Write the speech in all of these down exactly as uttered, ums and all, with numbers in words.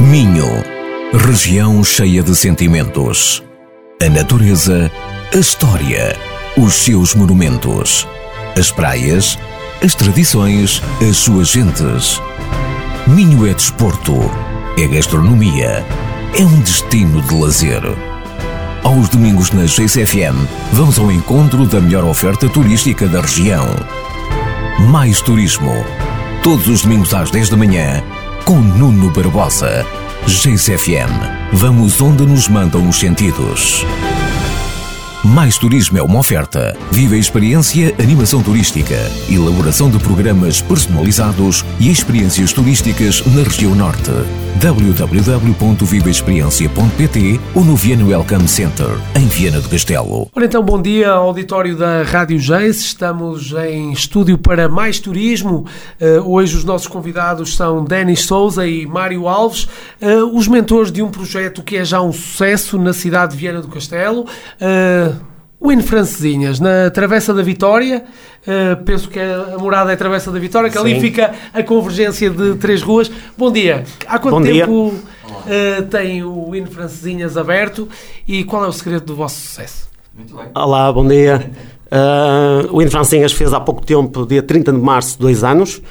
Minho, região cheia de sentimentos. A natureza, a história, os seus monumentos. As praias, as tradições, as suas gentes. Minho é desporto, é gastronomia, é um destino de lazer. Aos domingos na G C F M, vamos ao encontro da melhor oferta turística da região. Mais Turismo, todos os domingos às dez da manhã, com Nuno Barbosa. G C F M, vamos onde nos mandam os sentidos. Mais Turismo é uma oferta. Viva a experiência, animação turística, elaboração de programas personalizados e experiências turísticas na região norte. w w w ponto viva experiência ponto p t ou no Viana Welcome Center, em Viana do Castelo. Ora então, bom dia, auditório da Rádio Geis. Estamos em estúdio para Mais Turismo. Uh, hoje os nossos convidados são Denis Souza e Mário Alves, uh, os mentores de um projeto que é já um sucesso na cidade de Viana do Castelo. Uh, O Infrancesinhas, na Travessa da Vitória, uh, penso que a morada é a Travessa da Vitória, que Sim. ali fica a convergência de três ruas. Bom dia, há quanto Bom tempo uh, tem o Infrancesinhas aberto e qual é o segredo do vosso sucesso? Muito bem. Olá, bom dia. Uh, o Infrancesinhas fez há pouco tempo, dia trinta de março, dois anos.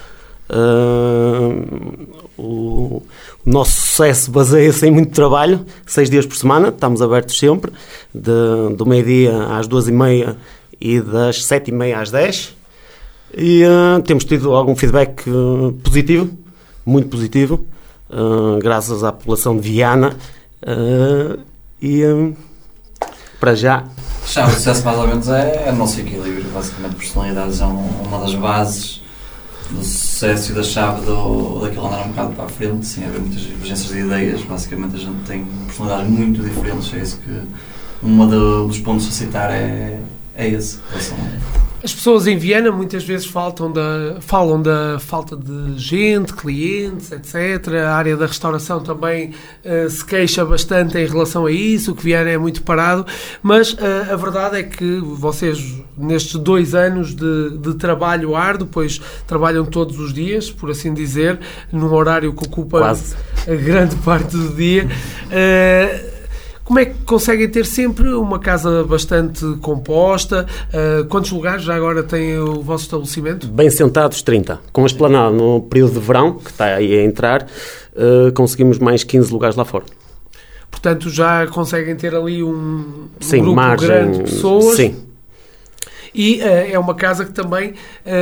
Uh, o, o nosso sucesso baseia-se em muito trabalho, seis dias por semana, estamos abertos sempre, de, do meio-dia às duas e meia e das sete e meia às dez, e uh, temos tido algum feedback uh, positivo, muito positivo, uh, graças à população de Viana, uh, e uh, para já... A chave de sucesso mais ou menos é, é o nosso equilíbrio, basicamente personalidades é uma das bases do sucesso e da chave do, daquilo andar um bocado para a frente, sem haver muitas divergências de ideias. Basicamente a gente tem personalidades muito diferentes, é isso que um dos pontos a citar é, é esse. As pessoas em Viana muitas vezes faltam da, falam da falta de gente, clientes, etcétera. A área da restauração também uh, se queixa bastante em relação a isso, que Viana é muito parado, mas uh, a verdade é que vocês, nestes dois anos de, de trabalho árduo, pois trabalham todos os dias, por assim dizer, num horário que ocupa Quase. a grande parte do dia. Uh, Como é que conseguem ter sempre uma casa bastante composta? Uh, quantos lugares já agora tem o vosso estabelecimento? Bem sentados, trinta. Com a esplanada no período de verão, que está aí a entrar, uh, conseguimos mais quinze lugares lá fora. Portanto, já conseguem ter ali um, um sim, grupo margem, grande de pessoas? Sim. E uh, é uma casa que também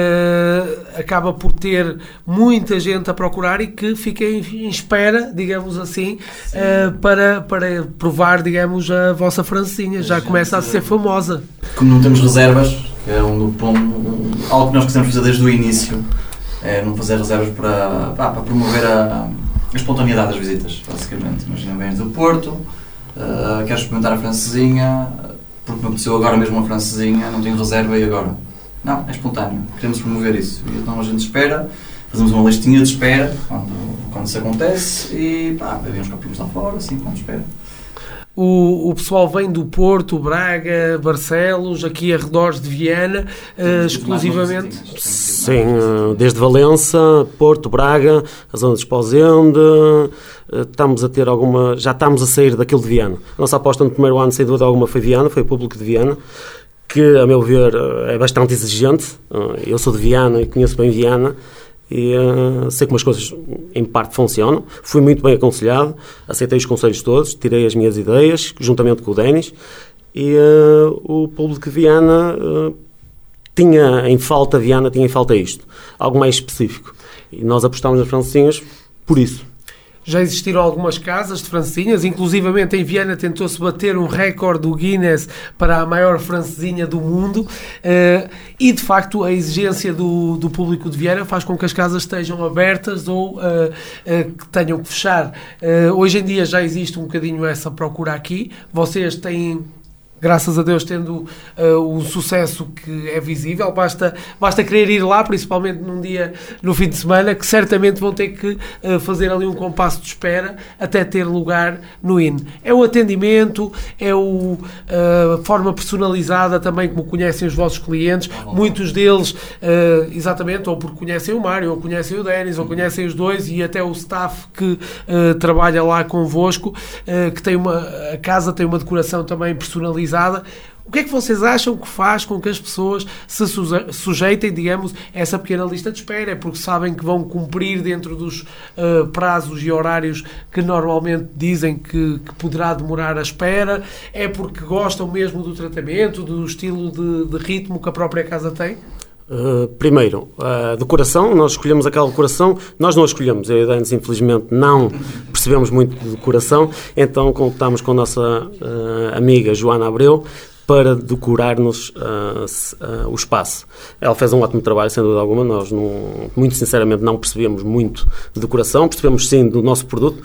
uh, acaba por ter muita gente a procurar e que fica em, em espera, digamos assim, uh, para, para provar, digamos, a vossa francesinha. Já começa a ser famosa. Como não temos reservas, que é um, um, algo que nós quisemos fazer desde o início, é não fazer reservas para, para, para promover a, a espontaneidade das visitas, basicamente. Imagina, vens do Porto, uh, queres experimentar a francesinha, porque me apeteceu agora mesmo uma francesinha, não tenho reserva e agora? Não, é espontâneo, queremos promover isso. E então a gente espera, fazemos uma listinha de espera quando, quando isso acontece e pá, bebemos copinhos lá fora, assim, quando espera. O, o pessoal vem do Porto, Braga, Barcelos, aqui arredores de Viana, uh, exclusivamente? Sim, desde Valença, Porto, Braga, a zona de Esposende, estamos a ter alguma, já estamos a sair daquilo de Viana. A nossa aposta no primeiro ano, sem dúvida alguma, foi Viana, foi o público de Viana, que, a meu ver, é bastante exigente. Eu sou de Viana e conheço bem Viana, e uh, sei como as coisas em parte funcionam. Fui muito bem aconselhado, aceitei os conselhos todos, tirei as minhas ideias juntamente com o Denis, e uh, o público de Viana uh, tinha em falta Viana, tinha em falta isto, algo mais específico, e nós apostámos nas francesinhas por isso. Já existiram algumas casas de francesinhas, inclusivamente em Viana tentou-se bater um recorde do Guinness para a maior francesinha do mundo, uh, e de facto a exigência do, do público de Viana faz com que as casas estejam abertas ou uh, uh, que tenham que fechar. Uh, hoje em dia já existe um bocadinho essa procura aqui, vocês têm graças a Deus, tendo uh, o sucesso que é visível. Basta, basta querer ir lá, principalmente num dia, no fim de semana, que certamente vão ter que uh, fazer ali um compasso de espera até ter lugar no I N. É o atendimento, é o, a forma personalizada também como conhecem os vossos clientes. Muitos deles, uh, exatamente, ou porque conhecem o Mário, ou conhecem o Denis, ou conhecem os dois, e até o staff que uh, trabalha lá convosco, uh, que tem uma, a casa tem uma decoração também personalizada. O que é que vocês acham que faz com que as pessoas se sujeitem, digamos, a essa pequena lista de espera? É porque sabem que vão cumprir dentro dos uh, prazos e horários que normalmente dizem que, que poderá demorar a espera? É porque gostam mesmo do tratamento, do estilo de, de ritmo que a própria casa tem? Uh, primeiro, a decoração, nós escolhemos aquela decoração, nós não a escolhemos, eu e o Denis infelizmente não percebemos muito de decoração, então contámos com a nossa uh, amiga Joana Abreu para decorar-nos uh, uh, o espaço. Ela fez um ótimo trabalho, sem dúvida alguma, nós não, muito sinceramente não percebemos muito de decoração, percebemos sim do nosso produto.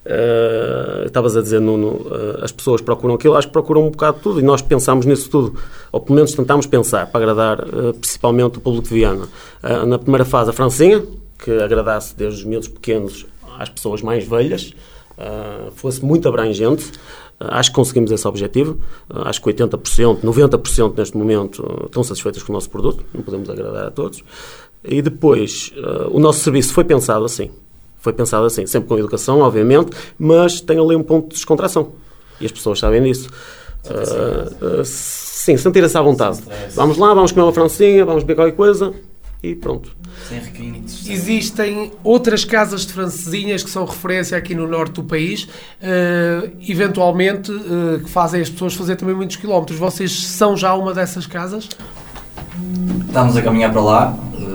Uh, estavas a dizer, Nuno, uh, as pessoas procuram aquilo, acho que procuram um bocado de tudo e nós pensámos nisso tudo, ou pelo menos tentámos pensar para agradar uh, principalmente o público de Viana. Uh, na primeira fase a francinha, que agradasse desde os miúdos pequenos às pessoas mais velhas, uh, fosse muito abrangente. Uh, acho que conseguimos esse objetivo, uh, acho que oitenta por cento, noventa por cento neste momento uh, estão satisfeitos com o nosso produto, não podemos agradar a todos. E depois, uh, o nosso serviço foi pensado assim. Foi pensado assim, sempre com educação, obviamente, mas tem ali um ponto de descontração. E as pessoas sabem disso. Uh, uh, sim, sentir-se à vontade. Vamos lá, vamos comer uma francinha, vamos beber qualquer coisa e pronto. Sem requintes. Existem outras casas de francesinhas que são referência aqui no norte do país, uh, eventualmente, uh, que fazem as pessoas fazer também muitos quilómetros. Vocês são já uma dessas casas? Estamos a caminhar para lá.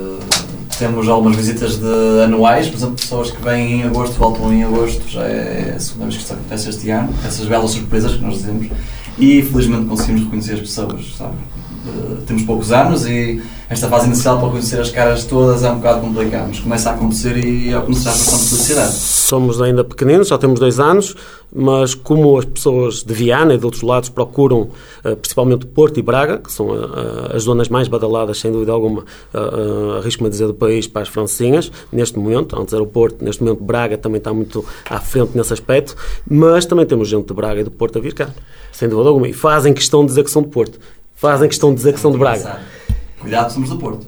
Temos algumas visitas de anuais, por exemplo, pessoas que vêm em agosto, voltam em agosto, já é a segunda vez que isso acontece este ano, essas belas surpresas que nós dizemos, e felizmente conseguimos reconhecer as pessoas, sabe? Uh, temos poucos anos e esta fase inicial para reconhecer as caras todas é um bocado complicado, mas começa a acontecer e é o que nos traz bastante felicidade. Somos ainda pequeninos, só temos dois anos, mas como as pessoas de Viana e de outros lados procuram, uh, principalmente Porto e Braga, que são uh, uh, as zonas mais badaladas, sem dúvida alguma, uh, uh, arrisco-me a dizer, do país para as francinhas, neste momento, antes era o Porto, neste momento Braga também está muito à frente nesse aspecto, mas também temos gente de Braga e do Porto a vir cá, sem dúvida alguma, e fazem questão de dizer que são de Porto. Fazem questão de dizer que são de Braga. Cuidado, somos do Porto.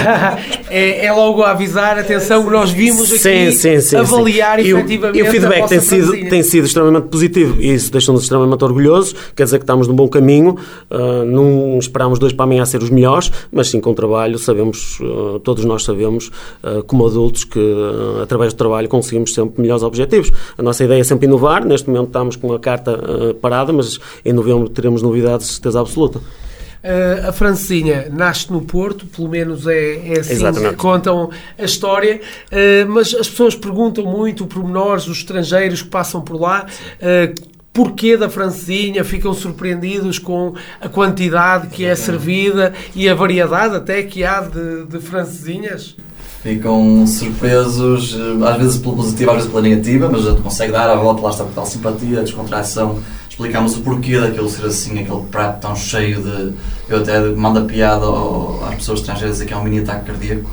é, é logo a avisar, atenção, que nós vimos aqui sim, sim, sim, avaliar sim. efetivamente. E o, e o feedback tem sido, tem sido extremamente positivo e isso deixa-nos extremamente orgulhosos, quer dizer que estamos num bom caminho, uh, não esperamos dois para amanhã ser os melhores, mas sim com trabalho, sabemos, uh, todos nós sabemos, uh, como adultos, que uh, através do trabalho conseguimos sempre melhores objetivos. A nossa ideia é sempre inovar, neste momento estamos com a carta uh, parada, mas em novembro teremos novidades de certeza absoluta. Uh, a francesinha nasce no Porto, pelo menos é, é assim Exatamente. Que contam a história, uh, mas as pessoas perguntam muito, pormenores, os estrangeiros que passam por lá, uh, porquê da francesinha, ficam surpreendidos com a quantidade que é servida e a variedade até que há de, de francesinhas? Ficam surpresos, às vezes pela positiva, às vezes pela negativa, mas a gente consegue dar a volta, lá está por tal simpatia, descontração. Explicámos o porquê daquilo ser assim, aquele prato tão cheio de... Eu até mando a piada ao, às pessoas estrangeiras dizer que é um mini ataque cardíaco.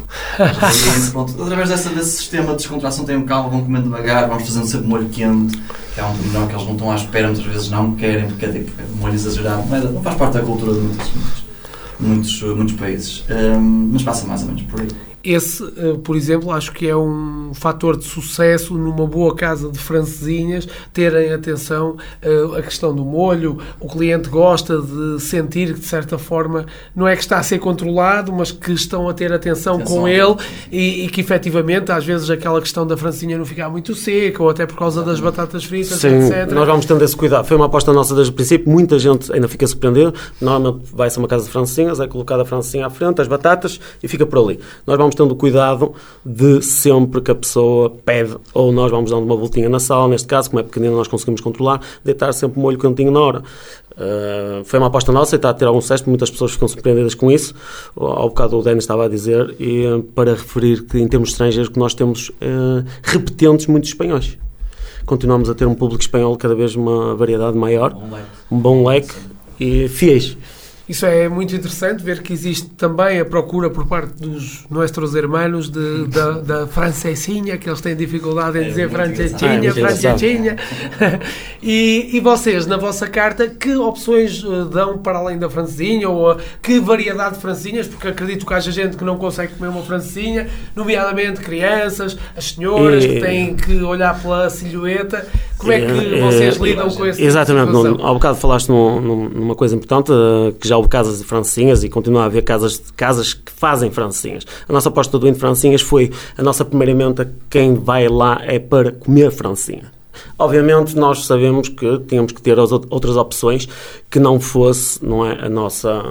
E, pronto, através dessa, desse sistema de descontração, tenham calma, vão comendo devagar, vamos fazendo sempre molho quente, que é um pormenor que eles não estão à espera, muitas vezes não querem, porque é tipo molho exagerado. Mas não faz parte da cultura de muitos, muitos, muitos países. Um, mas passa mais ou menos por aí. Esse, por exemplo, acho que é um fator de sucesso numa boa casa de francesinhas, terem atenção à questão do molho. O cliente gosta de sentir que, de certa forma, não é que está a ser controlado, mas que estão a ter atenção, atenção com ele e, e que, efetivamente, às vezes aquela questão da francesinha não ficar muito seca ou até por causa das batatas fritas, Sim, etcétera. Nós vamos tendo esse cuidado. Foi uma aposta nossa desde o princípio. Muita gente ainda fica surpreendida. Normalmente vai-se a uma casa de francesinhas, é colocada a francesinha à frente, as batatas e fica por ali. Nós vamos tendo cuidado de sempre que a pessoa pede, ou nós vamos dando uma voltinha na sala, neste caso, como é pequenino nós conseguimos controlar, deitar sempre o molho quentinho na hora. Uh, foi uma aposta nossa e está a ter algum sucesso, muitas pessoas ficam surpreendidas com isso. Ao bocado o Denis estava a dizer, e uh, para referir que em termos estrangeiros que nós temos uh, repetentes muitos espanhóis. Continuamos a ter um público espanhol cada vez uma variedade maior, um bom leque, um bom leque e fiéis. Isso é muito interessante, ver que existe também a procura por parte dos nossos hermanos de, da, da francesinha, que eles têm dificuldade em é dizer francesinha, é francesinha. E, e vocês, na vossa carta, que opções dão para além da francesinha, ou que variedade de francesinhas? Porque acredito que haja gente que não consegue comer uma francesinha, nomeadamente crianças, as senhoras, e... que têm que olhar pela silhueta. Como é que vocês é, lidam com esse Exatamente, no, ao bocado falaste num, numa coisa importante, que já houve casas de francesinhas e continua a haver casas, casas que fazem francesinhas. A nossa aposta do Indo Francesinhas foi a nossa primeira emenda, quem vai lá é para comer francesinha. Obviamente nós sabemos que tínhamos que ter as outras opções que não fosse, não é, a nossa...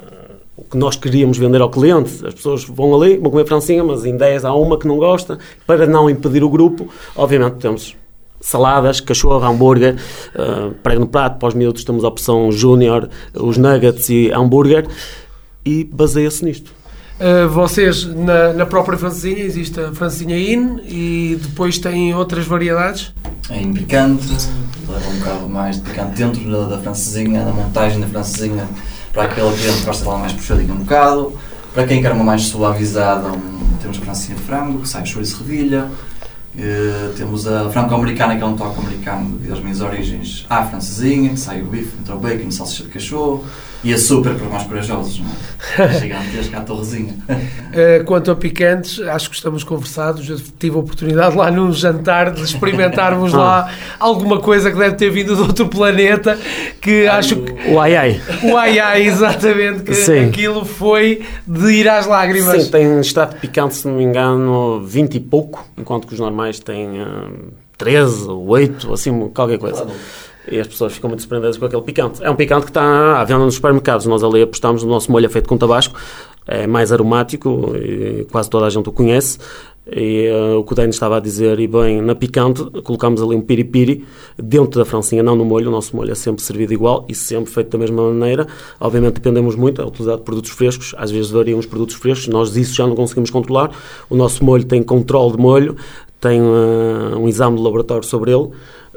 o que nós queríamos vender ao cliente. As pessoas vão ali, vão comer francesinha, mas em dez há uma que não gosta. Para não impedir o grupo, obviamente temos saladas, cachorro, hambúrguer, uh, prego no prato, para os miúdos temos a opção júnior, os nuggets e hambúrguer, e baseia-se nisto. Uh, vocês, na, na própria francesinha, existe a francesinha in e depois têm outras variedades? Em picante, leva um bocado mais de picante dentro da, da francesinha, da montagem da francesinha, para aquele cliente que gosta de lá mais puxadinho um bocado. Para quem quer uma mais suavizada, um, temos a francesinha de frango, que sai chouriço revilha. Uh, temos a franco-americana, que é um toque americano devido às minhas origens, à francesinha, que sai o bife, entra o bacon, salsicha de cachorro, e a super para os mais corajosos, não é? Gigantesca, a torrezinha. Uh, quanto a picantes, acho que estamos conversados. Eu tive a oportunidade lá num jantar de experimentarmos lá alguma coisa que deve ter vindo de outro planeta, que ah, acho que... O ai ai. O ai ai, exatamente, que Sim. aquilo foi de ir às lágrimas. Sim, tem extrato picante, se não me engano, vinte e pouco, enquanto que os normais têm uh, treze ou oito, assim, qualquer coisa. E as pessoas ficam muito surpreendidas com aquele picante. É um picante que está à venda nos supermercados. Nós ali apostamos no nosso molho feito com tabasco. É mais aromático e quase toda a gente o conhece. E uh, o que o Dani estava a dizer, e bem, na picante, colocamos ali um piripiri dentro da francesinha, não no molho. O nosso molho é sempre servido igual e sempre feito da mesma maneira. Obviamente dependemos muito, é utilizado produtos frescos, às vezes variam os produtos frescos, nós isso já não conseguimos controlar. O nosso molho tem controle de molho, tem uh, um exame de laboratório sobre ele,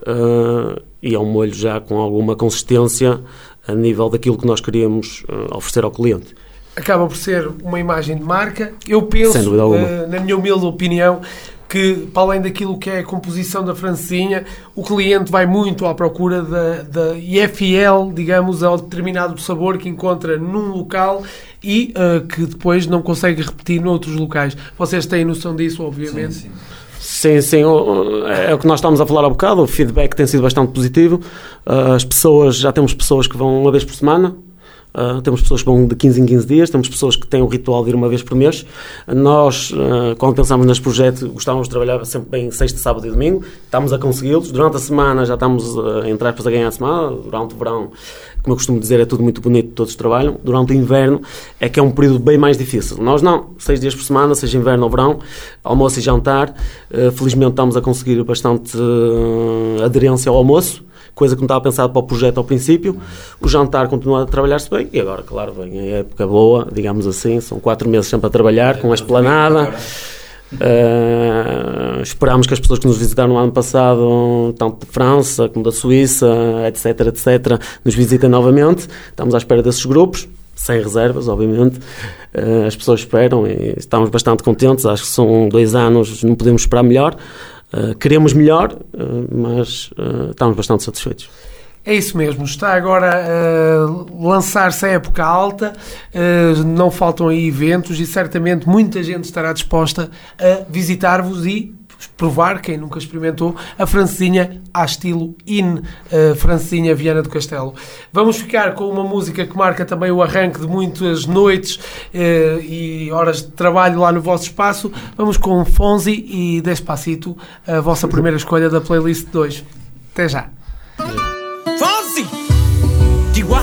uh, e é um molho já com alguma consistência a nível daquilo que nós queríamos uh, oferecer ao cliente. Acaba por ser uma imagem de marca. Eu penso, uh, na minha humilde opinião, que para além daquilo que é a composição da francesinha, o cliente vai muito à procura da, da, e é fiel, digamos, ao determinado sabor que encontra num local e uh, que depois não consegue repetir noutros locais. Vocês têm noção disso, obviamente? Sim, sim. Sim, sim, é o que nós estamos a falar há bocado, o feedback tem sido bastante positivo. As pessoas, já temos pessoas que vão uma vez por semana. Uh, temos pessoas que vão de quinze em quinze dias, temos pessoas que têm o ritual de ir uma vez por mês. Nós, uh, quando pensamos neste projeto, gostávamos de trabalhar sempre bem sexta, sábado e domingo. Estamos a consegui-los. Durante a semana já estamos, uh, entre aspas, a ganhar a semana. Durante o verão, como eu costumo dizer, é tudo muito bonito, todos trabalham. Durante o inverno é que é um período bem mais difícil. Nós não, seis dias por semana, seja inverno ou verão, almoço e jantar. Uh, felizmente estamos a conseguir bastante uh, aderência ao almoço, coisa que não estava pensado para o projeto ao princípio. O jantar continua a trabalhar-se bem e agora, claro, vem a época boa, digamos assim, são quatro meses sempre a trabalhar, com a esplanada. Uh, esperamos que as pessoas que nos visitaram no ano passado, tanto de França como da Suíça, etc, etc, nos visitem novamente. Estamos à espera desses grupos, sem reservas, obviamente. Uh, as pessoas esperam e estamos bastante contentes. Acho que são dois anos, não podemos esperar melhor. Uh, queremos melhor, uh, mas uh, estamos bastante satisfeitos. É isso mesmo, está agora a uh, lançar-se a época alta, uh, não faltam aí eventos e certamente muita gente estará disposta a visitar-vos e provar, quem nunca experimentou, a francesinha à estilo in, a francesinha Viana do Castelo. Vamos ficar com uma música que marca também o arranque de muitas noites eh, e horas de trabalho lá no vosso espaço. Vamos com Fonzi e Despacito, a vossa primeira escolha da playlist de hoje. Até já. Fonzi! Chihuahua!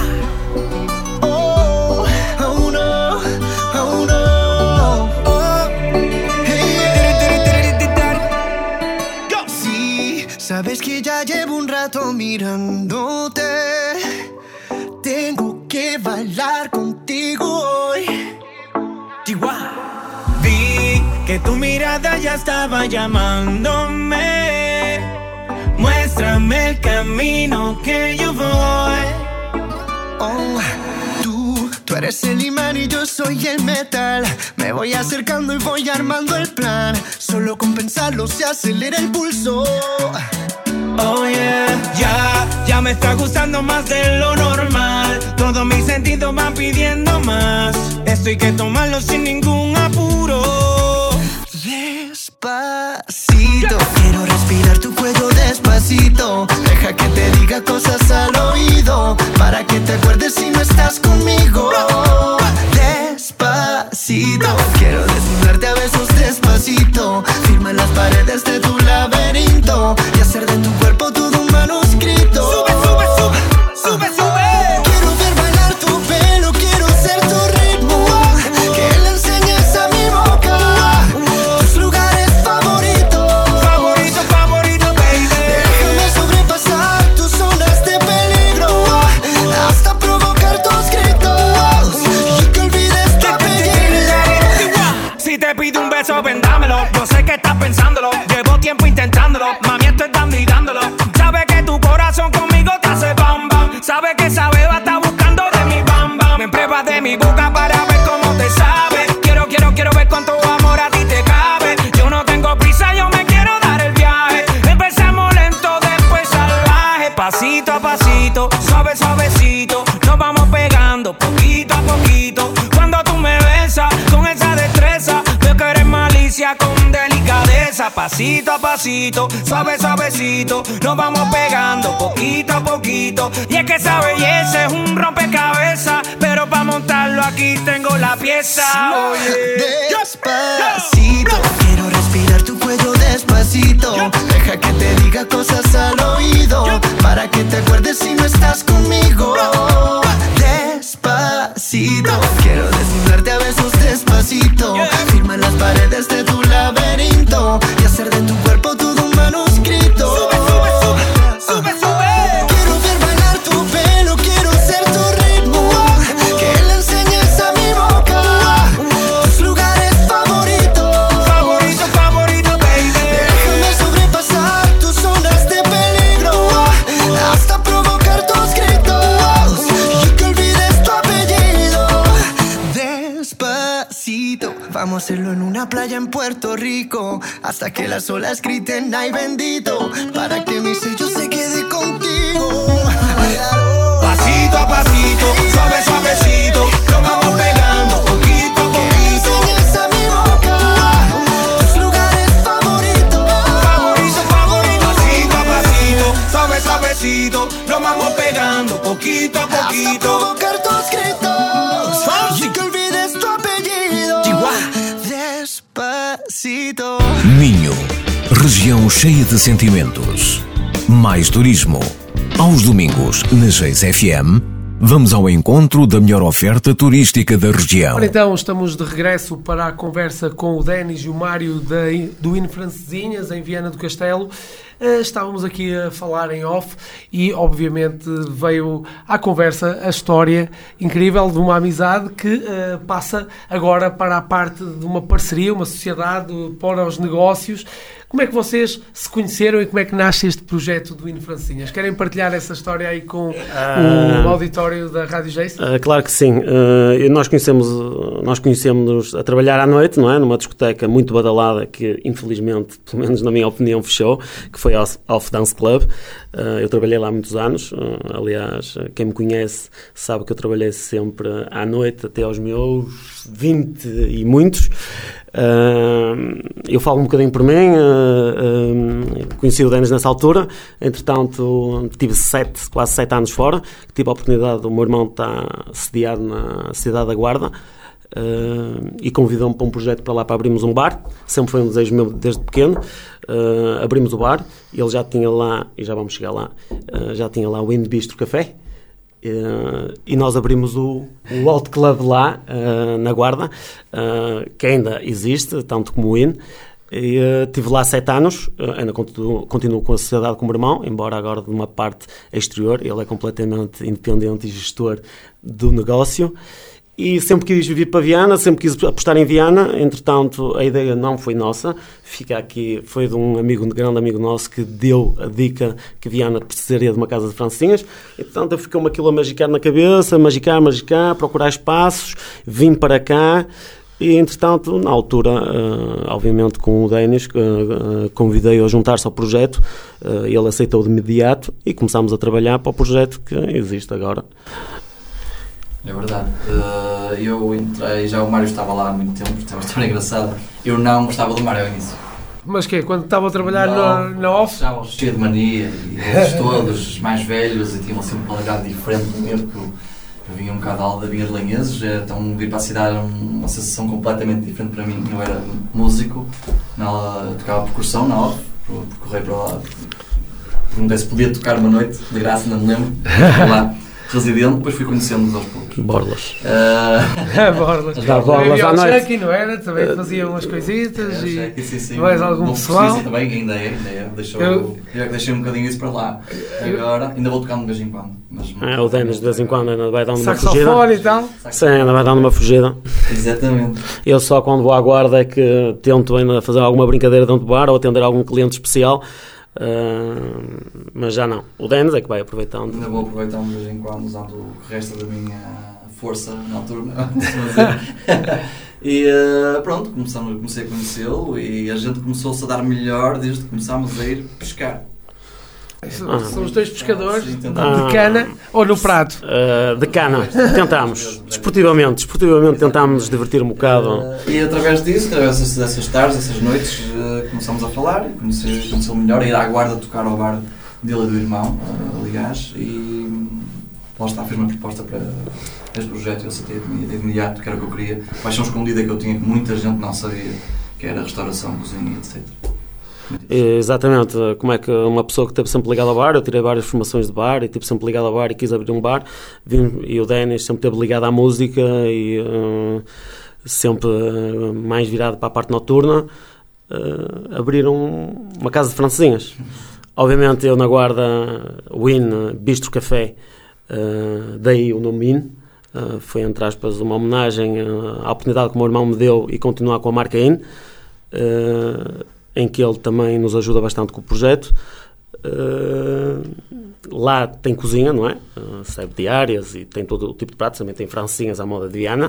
Sabes que ya llevo un rato mirándote. Tengo que bailar contigo hoy. Chihuahua. Vi que tu mirada ya estaba llamándome. Muéstrame el camino que yo voy. Oh. eres el imán y yo soy el metal. Me voy acercando y voy armando el plan. Solo con pensarlo se acelera el pulso. Oh yeah, ya, ya me está gustando más de lo normal. Todos mis sentidos van pidiendo más. Esto hay que tomarlo sin ningún apuro. Despacito, quiero respirar tu cuello despacito. Deja que te diga cosas al oído, para que te acuerdes si no estás conmigo. Despacito, quiero desnudarte a besos despacito. Firma en las paredes de tu laberinto y hacer de tu cuerpo todo un manuscrito. Sube, sube, sube, sube, sube. Quiero ver bailar tu pelo, quiero ser tu ritmo. Que le enseñes a mi boca tus lugares favoritos. Favorito, favorito, baby. Déjame sobrepasar tus zonas de peligro hasta provocar tus gritos y que olvides tu apellido. Si te pido un beso, ven dámelo. Yo sé que estás pensándolo, llevo tiempo intentándolo. Mami, estoy dando y dándolo. Sabe que tu corazón conmigo te hace bam bam. Sabe que esa beba está buscando de mi bam bam. Me pruebas de mi boca para ver cómo te sabe. Quiero, quiero, quiero ver cuánto amor a ti te cabe. Yo no tengo prisa, yo me quiero dar el viaje. Empezamos lento, después salvaje. Pasito a pasito, suave, suavecito. Nos vamos pegando poquito a poquito. Cuando tú me besas con esa destreza, veo que eres malicia con delicadeza. Pasito a pasito, suave, suavecito. Nos vamos pegando poquito a poquito. Y es que esa belleza es un rompecabezas, pero para montarlo aquí tengo la pieza. Oye. Despacito, quiero respirar tu cuello despacito. Deja que te diga cosas al oído, para que te acuerdes si no estás conmigo. Despacito, quiero desnudarte a besos despacito. Firma en las paredes de tu laberinto y hacer de tu cuerpo todo un manuscrito. Sube, sube, sube, sube, sube. Quiero ver bailar tu pelo, quiero ser tu ritmo. Que le enseñes a mi boca tus lugares favoritos. Favorito, favorito, baby. Déjame sobrepasar tus zonas de peligro hasta provocar tus gritos y que olvides tu apellido. Despacito, vamos a hacerlo en una playa en Puerto Rico, hasta que las olas griten ay bendito, para que mi sello se quede contigo. Pasito a pasito, suave, suavecito. Nos vamos pegando poquito a Que le poquito. enseñes a mi boca tus lugares favoritos. Favorito, favorito. Pasito a pasito, suave, suavecito. Nos vamos pegando poquito a Hasta poquito. provocar tus gritos Fonsi. y que olvides tu apellido. Despacito. Minho, região cheia de sentimentos. Mais turismo. Aos domingos, na Geis F M, vamos ao encontro da melhor oferta turística da região. Ora, então, estamos de regresso para a conversa com o Denis e o Mário da, do Ine Francesinhas, em Viana do Castelo. Uh, estávamos aqui a falar em off e, obviamente, veio à conversa a história incrível de uma amizade que uh, passa agora para a parte de uma parceria, uma sociedade para os negócios. Como é que vocês se conheceram e como é que nasce este projeto do Ine Francesinhas? Querem partilhar essa história aí com uh, o auditório da Rádio Geis? Uh, claro que sim. Uh, nós conhecemos, nós conhecemos a trabalhar à noite, não é? Numa discoteca muito badalada que, infelizmente, pelo menos na minha opinião, fechou, que foi a Off Dance Club. Uh, eu trabalhei lá há muitos anos. Uh, aliás, quem me conhece sabe que eu trabalhei sempre à noite até aos meus vinte e muitos. Uh, eu falo um bocadinho por mim. Uh, uh, conheci o Denis nessa altura. Entretanto, tive sete, quase sete anos fora. Tive a oportunidade, o meu irmão está sediado na cidade da Guarda. Uh, e convidou-me para um projeto para lá, para abrirmos um bar. Sempre foi um desejo meu desde pequeno. Uh, abrimos o bar. Ele já tinha lá, e já vamos chegar lá, uh, já tinha lá o Ine Bistro Café. Uh, e nós abrimos o, o Alt Club lá, uh, na Guarda, uh, que ainda existe, tanto como o Ine. E, uh, tive lá sete anos, uh, ainda continuo, continuo com a sociedade com o meu irmão, embora agora de uma parte exterior. Ele é completamente independente e gestor do negócio. E sempre quis vir para Viana, sempre quis apostar em Viana. Entretanto, a ideia não foi nossa. Fica aqui, foi de um amigo, um grande amigo nosso que deu a dica que Viana precisaria de uma casa de francesinhas. Entretanto, eu ficou-me aquilo a magicar na cabeça, magicar, magicar, procurar espaços. Vim para cá e, entretanto, na altura, uh, obviamente com o Denis, uh, uh, convidei-o a juntar-se ao projeto. Uh, ele aceitou de imediato e começámos a trabalhar para o projeto que existe agora. É verdade. Uh, eu entrei, já o Mário estava lá há muito tempo, estava uma história engraçada. Eu não gostava do Mário ao início. Mas que Quando estava a trabalhar não, na, na off? Já cheio de mania, e eles todos mais velhos e tinham assim uma qualidade diferente do meu, que eu, eu vinha um bocado da alda, vinha de Lanheses, então vir para a cidade era uma sensação completamente diferente para mim. Eu era músico, na, tocava percussão na off, percorrei para lá, perguntei se podia tocar uma noite, de graça, não me lembro, lá. Residente, depois fui conhecendo-nos aos poucos. Borlas. Uh... Borlas. Dá borlas à noite. Aqui, não era? Também faziam umas coisitas é, e aqui, sim, sim. mais algum Bom, pessoal. Também, ainda é, ainda é. Deixou, eu... eu deixei um bocadinho isso para lá. Agora, ainda vou tocando de vez em quando. Mas, é, o Denis de vez em quando ainda vai dando uma fugida. Saxofone e tal. Sim, ainda vai dando uma fugida. Exatamente. Eu só quando vou à guarda é que tento ainda fazer alguma brincadeira dentro do bar ou atender algum cliente especial. Uh, mas já não. O Denis é que vai aproveitando. Ainda vou aproveitando de vez em quando, usando o resto da minha força noturna. E uh, pronto, começamos, comecei a conhecê-lo e a gente começou-se a dar melhor desde que começámos a ir pescar. Ah. São os dois pescadores Sim, de cana ou no prato? Uh, de cana, tentámos. Desportivamente, desportivamente tentámos nos divertir um bocado. Uh, e através disso, através dessas tardes, dessas noites, uh, começámos a falar, conhecer, conhecê-lo melhor, a ir à guarda tocar ao bar dele e do irmão, uh, aliás, e lá está, fez uma proposta para este projeto, eu aceitei de imediato, que era o que eu queria. Paixão escondida que eu tinha, que muita gente não sabia, que era restauração, cozinha, etcétera. Exatamente, como é que uma pessoa que esteve sempre ligada ao bar, eu tirei várias formações de bar e estive sempre ligado ao bar e quis abrir um bar, vim, e o Denis sempre esteve ligado à música e uh, sempre uh, mais virado para a parte noturna, uh, abriram uma casa de francesinhas. Obviamente eu na guarda, o I N, Bistro Café, uh, dei o nome I N, uh, foi entre aspas uma homenagem uh, à oportunidade que o meu irmão me deu e continuar com a marca I N. Uh, em que ele também nos ajuda bastante com o projeto. Uh, lá tem cozinha, não é? Uh, serve diárias e tem todo o tipo de pratos, também tem francesinhas à moda de Viana.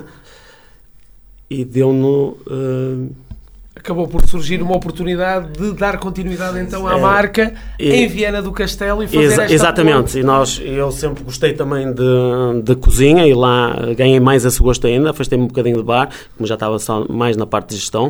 E deu-no... Uh, Acabou por surgir uma oportunidade de dar continuidade então à é, marca e, em Viana do Castelo e fazer exa- esta... Exatamente, e nós, eu sempre gostei também de, de cozinha e lá ganhei mais esse gosto ainda, afastei-me um bocadinho de bar, como já estava só mais na parte de gestão.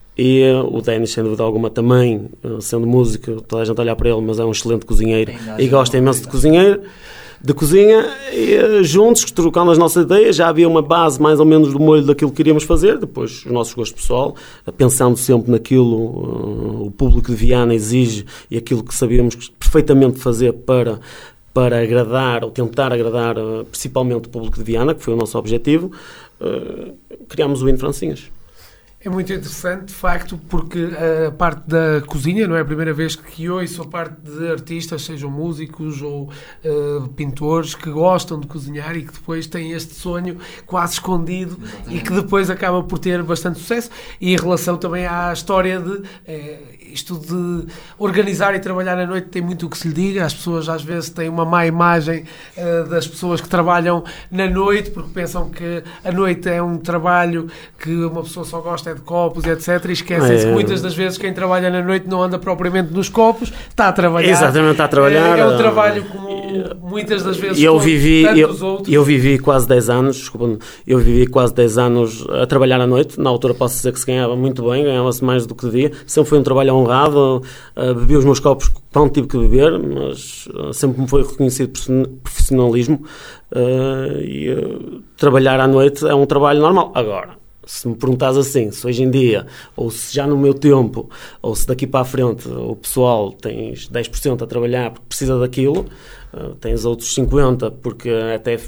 E uh, o Denis, sem dúvida alguma, também, uh, sendo músico, toda a gente olha para ele, mas é um excelente cozinheiro e gosta imenso de cozinheiro, de cozinha, e uh, juntos, trocando as nossas ideias, já havia uma base mais ou menos do molho daquilo que queríamos fazer, depois os nossos gostos pessoal, uh, pensando sempre naquilo, uh, o público de Viana exige e aquilo que sabíamos perfeitamente fazer para, para agradar, ou tentar agradar, uh, principalmente o público de Viana, que foi o nosso objetivo, uh, criámos o I N Francinhas. É muito interessante, de facto, porque a parte da cozinha, não é a primeira vez que ouço a parte de artistas, sejam músicos ou uh, pintores, que gostam de cozinhar e que depois têm este sonho quase escondido. Exatamente. E que depois acaba por ter bastante sucesso. E em relação também à história de... Eh, isto de organizar e trabalhar à noite tem muito o que se lhe diga. As pessoas às vezes têm uma má imagem uh, das pessoas que trabalham na noite, porque pensam que a noite é um trabalho que uma pessoa só gosta é de copos e etcétera. E esquecem-se é. que muitas das vezes quem trabalha na noite não anda propriamente nos copos, está a trabalhar. Exatamente, está a trabalhar. É, é um trabalho como muitas das vezes eu vivi, tantos eu, outros. Eu vivi quase dez anos, desculpa, eu vivi quase dez anos a trabalhar à noite. Na altura posso dizer que se ganhava muito bem, ganhava-se mais do que devia. Sempre foi um trabalho honrado, uh, bebi os meus copos quando tive que beber, mas uh, sempre me foi reconhecido profissionalismo uh, e uh, trabalhar à noite é um trabalho normal. Agora, se me perguntas assim, se hoje em dia, ou se já no meu tempo, ou se daqui para a frente o pessoal tens dez por cento a trabalhar porque precisa daquilo, uh, tens outros cinquenta por cento porque até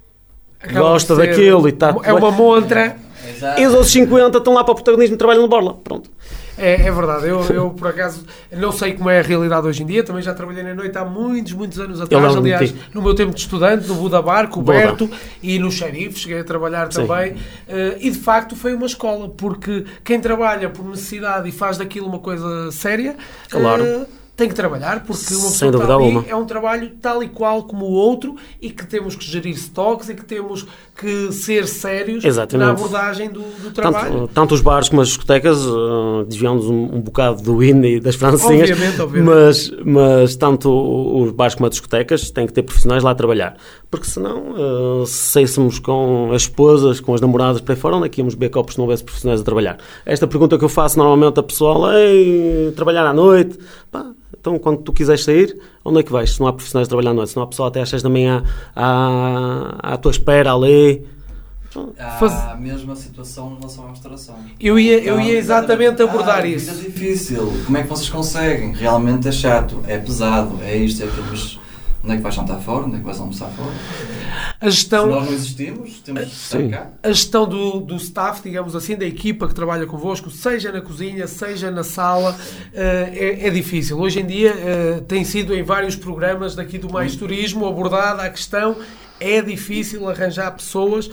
acaba gosta daquilo e está... É uma montra. E os outros cinquenta estão lá para o protagonismo e trabalham no Borla. Pronto. É, é verdade, eu, eu por acaso não sei como é a realidade hoje em dia, também já trabalhei na noite há muitos, muitos anos atrás, aliás, no meu tempo de estudante, no Buda Bar, com o Berto e no Xerife, cheguei a trabalhar Sim. também, uh, e de facto foi uma escola, porque quem trabalha por necessidade e faz daquilo uma coisa séria, claro. uh, tem que trabalhar, porque uma Sem pessoa está ali, alguma. é um trabalho tal e qual como o outro e que temos que gerir stocks e que temos que ser sérios Exatamente. na abordagem do, do trabalho. Tanto, tanto os bares como as discotecas, uh, desviamos um, um bocado do hino e das francesinhas, obviamente, obviamente. Mas, mas tanto os bares como as discotecas têm que ter profissionais lá a trabalhar, porque senão, uh, se saíssemos com as esposas, com as namoradas para aí fora, onde é que íamos beber copos se não houvesse profissionais a trabalhar? Esta pergunta que eu faço normalmente a pessoal é trabalhar à noite, pá, então, quando tu quiseres sair, onde é que vais? Se não há profissionais a trabalhar à noite, se não há pessoal até às seis da manhã à, à tua espera ali. Há Faz... a mesma situação em relação à restauração. Eu ia, eu ia exatamente abordar ah, isso. É difícil. Como é que vocês conseguem? Realmente é chato, é pesado, é isto, é aquilo, mas onde é que vais jantar fora? Onde é que vais almoçar fora? A gestão, Se nós não existimos, temos que estar cá. A gestão do, do staff, digamos assim, da equipa que trabalha convosco, seja na cozinha, seja na sala, uh, é, é difícil. Hoje em dia uh, tem sido em vários programas daqui do Mais Turismo abordada a questão, é difícil arranjar pessoas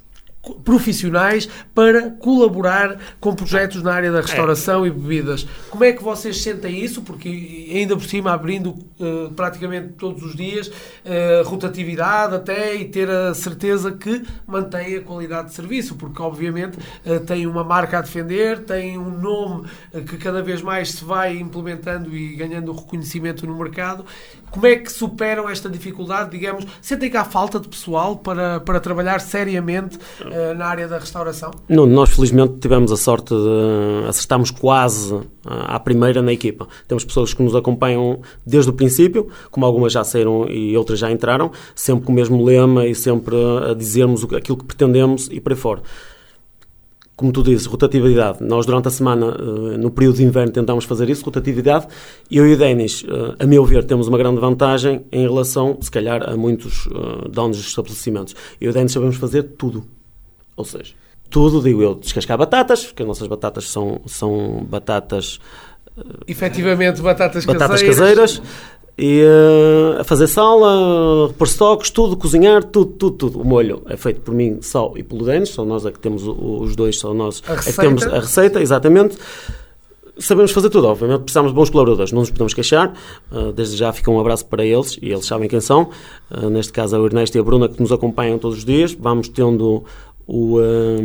profissionais para colaborar com projetos na área da restauração é. e bebidas. Como é que vocês sentem isso? Porque ainda por cima abrindo uh, praticamente todos os dias, uh, rotatividade até, e ter a certeza que mantém a qualidade de serviço, porque obviamente uh, tem uma marca a defender, tem um nome uh, que cada vez mais se vai implementando e ganhando reconhecimento no mercado. Como é que superam esta dificuldade, digamos, sentem que há falta de pessoal para, para trabalhar seriamente uh, na área da restauração? Não, nós felizmente tivemos a sorte de acertarmos quase à primeira na equipa. Temos pessoas que nos acompanham desde o princípio, como algumas já saíram e outras já entraram, sempre com o mesmo lema e sempre a dizermos aquilo que pretendemos e para aí fora. Como tu dizes, rotatividade. Nós, durante a semana, no período de inverno, tentamos fazer isso, rotatividade. Eu e o Denis, a meu ver, temos uma grande vantagem em relação, se calhar, a muitos donos de estabelecimentos. Eu e o Denis sabemos fazer tudo. Ou seja, tudo, digo eu, descascar batatas, porque as nossas batatas são, são batatas... Efetivamente, batatas, batatas caseiras. caseiras. E uh, a fazer sala, repor estoques, tudo, cozinhar, tudo, tudo, tudo. O molho é feito por mim só e pelo Denis, só nós é que temos os dois, só nós a é que temos a receita, exatamente. Sabemos fazer tudo, obviamente precisamos de bons colaboradores, não nos podemos queixar, uh, desde já fica um abraço para eles, e eles sabem quem são, uh, neste caso é o Ernesto e a Bruna, que nos acompanham todos os dias. Vamos tendo o,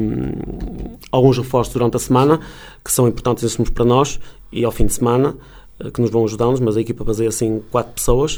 um, alguns reforços durante a semana, que são importantíssimos para nós, e ao fim de semana, que nos vão ajudar-nos, mas a equipa baseia assim quatro pessoas,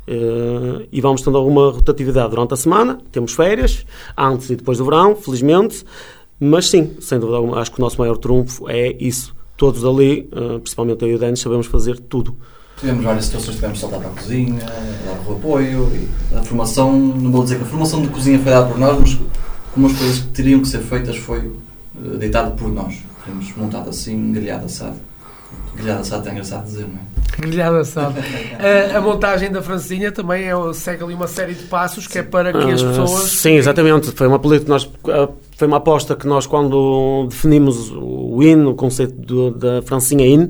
uh, e vamos tendo alguma rotatividade durante a semana. Temos férias, antes e depois do verão, felizmente, mas sim, sem dúvida alguma, acho que o nosso maior trunfo é isso. Todos ali, uh, principalmente eu e o Denis, sabemos fazer tudo. Tivemos várias situações, tivemos saltar para a cozinha, dar o apoio, e a formação, não vou dizer que a formação de cozinha foi dada por nós, mas como as coisas que teriam que ser feitas foi uh, deitado por nós. Temos montado assim, grelhado assado. Grelhado assado é engraçado dizer, não é? Grelhado assado. a, a montagem da francesinha também é, segue ali uma série de passos que é para que as pessoas... Uh, sim, exatamente. Foi uma política que nós... Uh, foi uma aposta que nós, quando definimos o hino, o conceito do, da francesinha hino,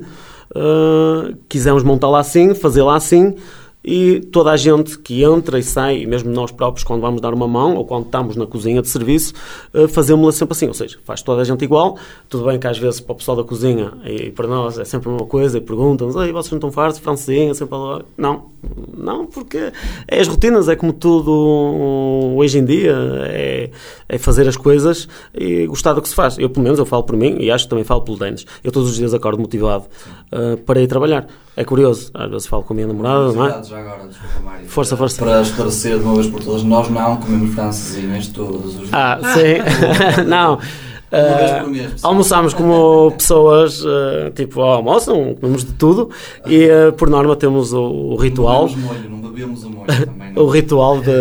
uh, quisemos montá-la assim, fazê-la assim, e toda a gente que entra e sai, e mesmo nós próprios, quando vamos dar uma mão, ou quando estamos na cozinha de serviço, uh, fazemos-la sempre assim, ou seja, faz toda a gente igual. Tudo bem que às vezes para o pessoal da cozinha, e para nós é sempre uma coisa, e perguntam-nos, ei, vocês não estão fartos de francesinha? Sempre a... Não, não, porque é as rotinas, é como tudo hoje em dia, é, é fazer as coisas e gostar do que se faz. Eu, pelo menos, eu falo por mim, e acho que também falo pelo Denis. Eu todos os dias acordo motivado uh, para ir trabalhar. É curioso, às vezes falo com a minha namorada, não é? Já agora, desculpa, Mário. Força, força. Para esclarecer de uma vez por todas, nós não comemos francesinhas todos os dias. Ah, sim. Não. Uma vez por mês, uh, almoçamos como pessoas, uh, tipo, almoçam, comemos de tudo, e uh, por norma temos o, o ritual. Não bebemos molho, não bebemos o molho também. Não. O ritual de,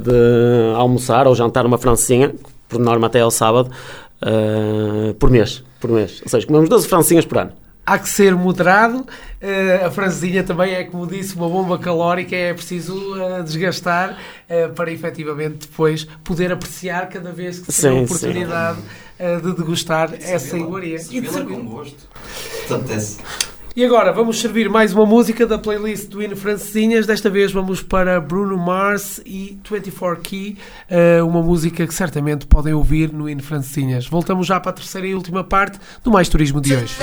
de almoçar ou jantar uma francesinha, por norma até ao sábado, uh, por mês, por mês. Ou seja, comemos doze francesinhas por ano. Há que ser moderado, uh, a francesinha também é, como disse, uma bomba calórica, é preciso uh, desgastar uh, para efetivamente depois poder apreciar cada vez que se tem a oportunidade uh, de degustar essa iguaria. E de servir com gosto. Acontece. E agora vamos servir mais uma música da playlist do Hino Francesinhas. Desta vez vamos para Bruno Mars e vinte e quatro Key, uma música que certamente podem ouvir no Hino Francesinhas. Voltamos já para a terceira e última parte do Mais Turismo de hoje.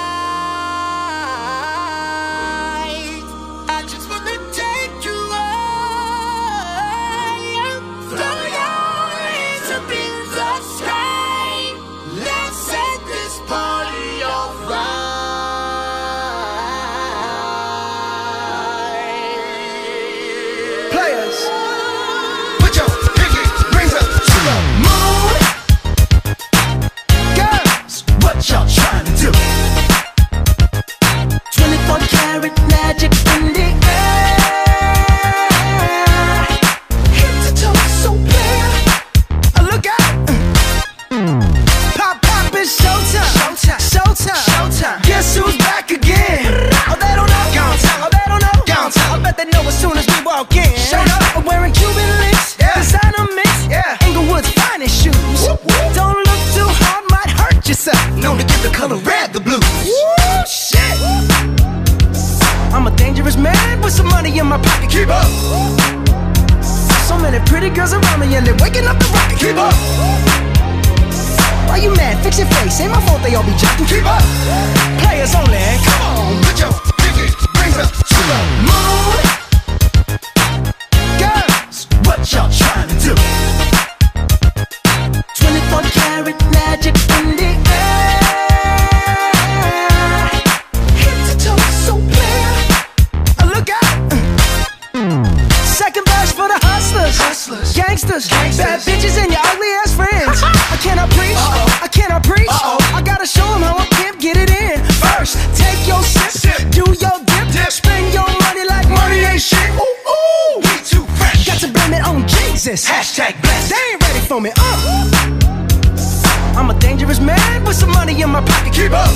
Hashtag blessed. They ain't ready for me. Uh. I'm a dangerous man with some money in my pocket. Keep up.